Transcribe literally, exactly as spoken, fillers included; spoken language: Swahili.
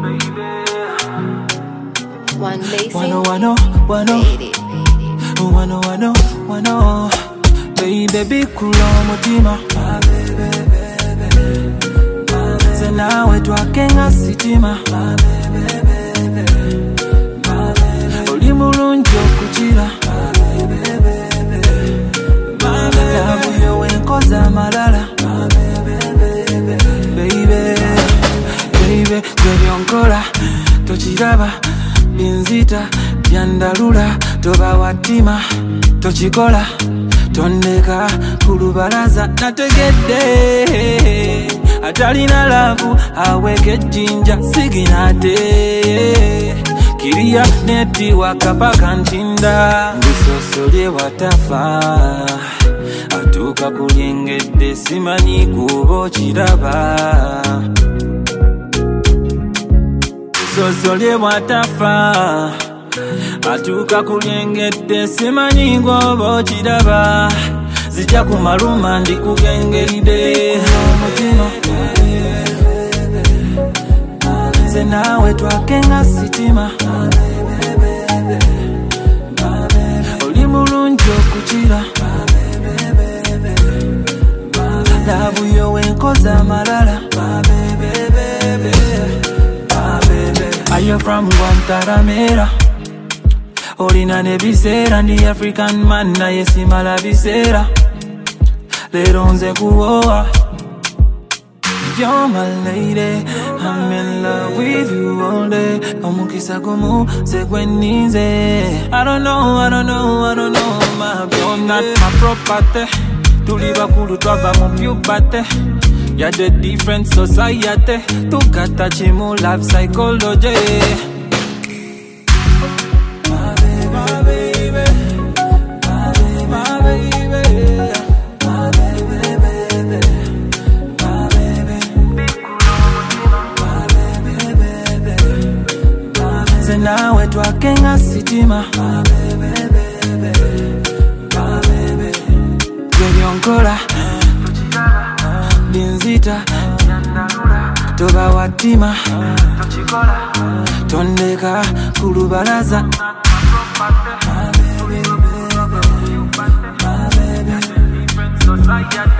One lazy. Wano wano wano. Wano wano wano. Baby bikulo mutima. Zena we twakenga sitima. Oli mulungi okuchira. Love yo wenkoza malala. Baby, baby, kwebionkola tochiraba binzita byandalula toba watima tochikola tondeka kulubalaza nategedde atalina lavu aweke jinja siginate kiria neti wakapaka ntinda ndisosolye watafa atuka kulyengedde simanyi kubo kiraba sosolye watafa atuka kulyengedde simanyi kubo kiraba zijja kumaluma ndikugengeridde omutima nze naawe twakenga sitima oli mulungi okuchira lavu yo wenkoza malala. Are you from Guantanamera? Olina ne bisera ndi African man na yesimala bisera. Lero nze kuoa. You're my lady, I'm in love with you all day. Omukisa gumu segwenize. I don't know, I don't know, I don't know, my baby. You're not my property. Tuliba kulu twava mu puberty. Ya the different society. Tukata chimu love psychology. My baby, my baby, my baby, my baby, baby, my baby, my baby, baby. Zena we twakenga sitima. My baby, baby, my baby. Kwebionkola binzita toba watima tondeka kulubalaza my baby, baby, my baby.